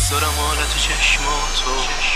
دوست دارم حالت چشماتو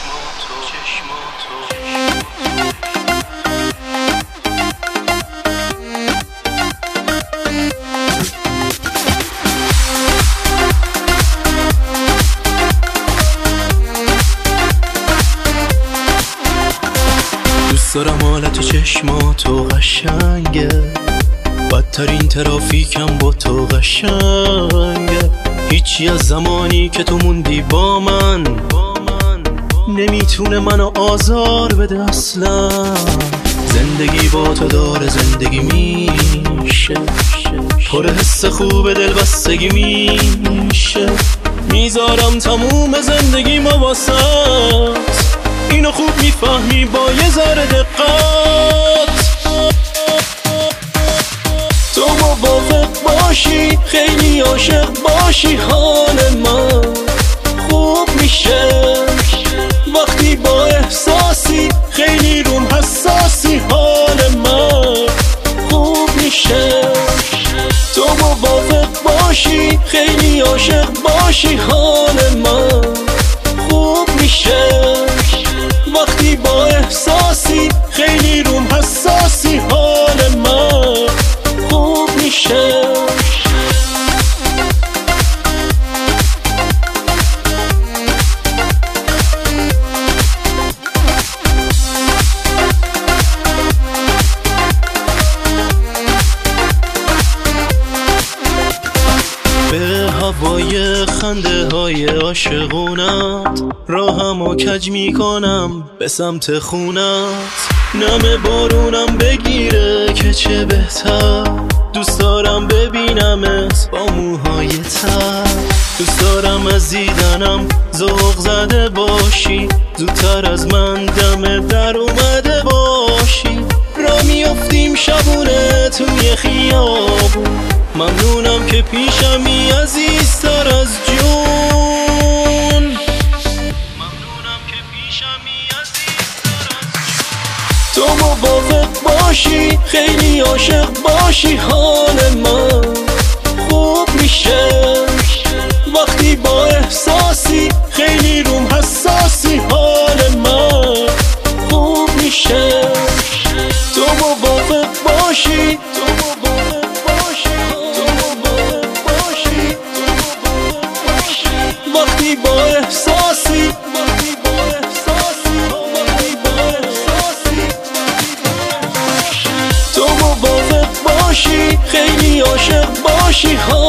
دوست دارم حالت چشماتو قشنگه، بدترین ترافیکم با تو قشنگه. هیچی از زمانی که تو موندی با من نمیتونه منو آزار بده اصلا. زندگی با تو داره زندگی میشه، پر حس خوب دل بستگی میشه. میذارم تموم زندگی ما واسط، اینو خوب میفهمی با یه ذره دقت. تو موافق باشی خیلی عاشق باشی، حال من خوب میشه وقتی با احساسی خیلی روم حساسی. حال من خوب میشه تو موافق باشی خیلی عاشق باشی، حال من خوب میشه وقتی با احساسی خیلی روم حساسی. حال من خوب میشه. به هوای خنده های عاشقونت راهمو کج میکنم به سمت خونت. نم بارونم بگیره که چه بهتر، دوست دارم ببینمت با موهای تر. دوست دارم از دیدنم ذوق زده باشی، زودتر از من دم در اومده باشی. را میافتیم شبونه توی خیابون، ممنونم که پیشمی عزیزتر از جون. ممنونم که پیشمی عزیزتر از جون. تو موافق باشی خیلی عاشق باشی، حال من خوب میشه وقتی با احساسی خیلی روم حساسی. حال من خوب میشه تو موافق باشی وقتی با احساسی تو موافق باشی خیلی عاشق باشی.